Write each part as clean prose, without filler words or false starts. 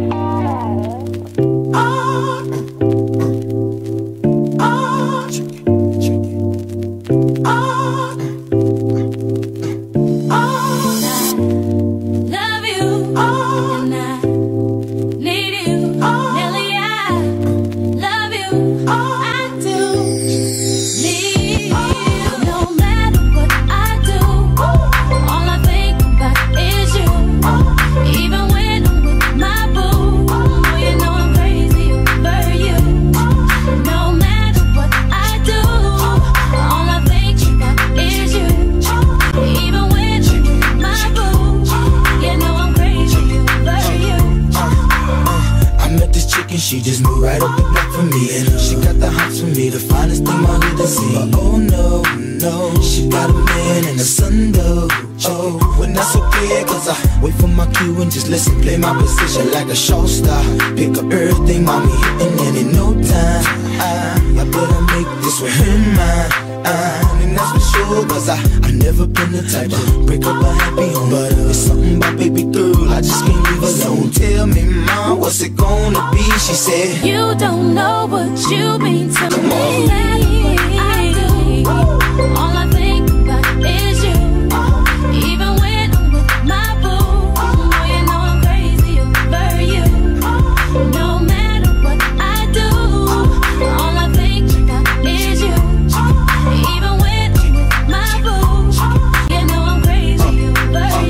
She just moved right up the block for me, and she got the hots for me, the finest thing my hood has seen. But oh no, no, she got a man and a son though. Oh, when that's okay, cause I wait for my cue and just listen, play my position like a show star. Pick up everything, mommy hitting, and in no time I better make this with her mine. And that's for sure, cause I never been the type to break up a happy home. But it's something about baby girl, I just can't leave alone. Tell me, mom, what's it gonna be? She said, you don't know what you mean to me. I do. All I think about is you. Even when I'm with my boo, oh, you know I'm crazy over you. No matter what I do, all I think about is you. Even when I'm with my boo, you know I'm crazy over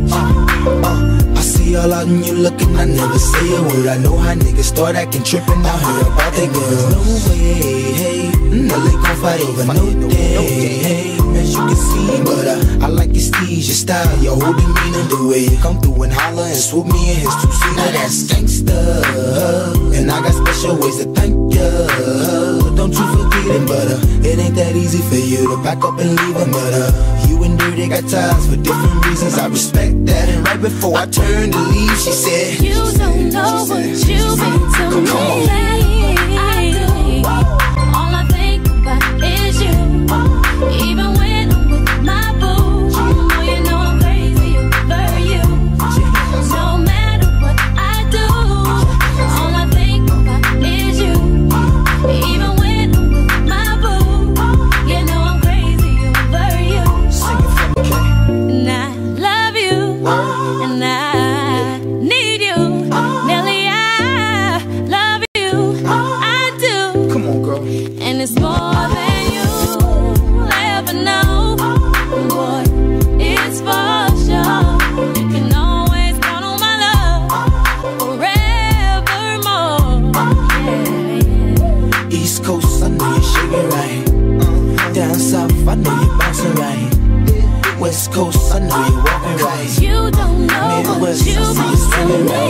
you. I see all out and you looking, I never say a word. I know how niggas start acting trippin', I heard about they girls. No way, hey, no they gon' fight over no day, hey, as you can see. But I like your steez, your style, your whole demeanor, the way you come through and holler and swoop me in his two-seater. That's gangsta, and I got special ways to thank ya. Don't you forget it, but it ain't that easy for you to back up and leave him. But you and Dirty got ties for different reasons, I respect that. And right before I turned to leave, she said, you don't know what you mean to me. I do. All I think about is you. Even when I'm with my boo, oh, you know I'm crazy over you. No matter what I do, all I think about is you. Even when I'm with my boo, you know I'm crazy over you. Sing it for me, Kay. And I love you, and I need you, Nelly. I love you, I do. Come on, girl. And it's more than you ever know. Boy, it's for sure. You can always count on my love forevermore. Yeah. East Coast, I know you're shaking right. Down south, I know you're bouncing right. West Coast, I know you're walking right. You don't know what Midwest, you I see you mean to swinging me.